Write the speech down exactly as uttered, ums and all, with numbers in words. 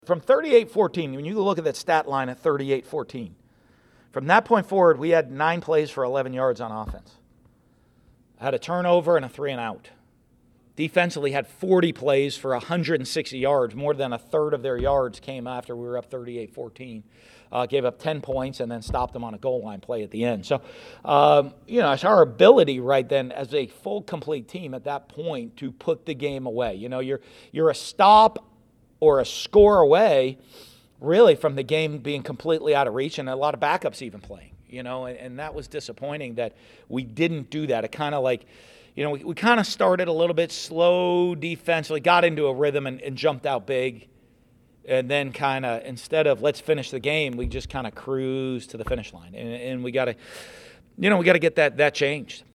From thirty-eight fourteen, when you look at that stat line at thirty-eight fourteen, from that point forward, we had nine plays for eleven yards on offense. I had a turnover and a three and out. Defensively had forty plays for one hundred sixty yards. More than a third of their yards came after we were up thirty-eight fourteen. Uh, gave up ten points and then stopped them on a goal line play at the end. So, um, you know, it's our ability right then as a full, complete team at that point to put the game away. You know, you're you're a stop or a score away, really, from the game being completely out of reach, and a lot of backups even playing, you know, and, and that was disappointing that we didn't do that. It kind of like, you know, we, we kind of started a little bit slow defensively, got into a rhythm and, and jumped out big, and then kind of, instead of let's finish the game, we just kind of cruised to the finish line, and, and we got to, you know, we got to get that that changed.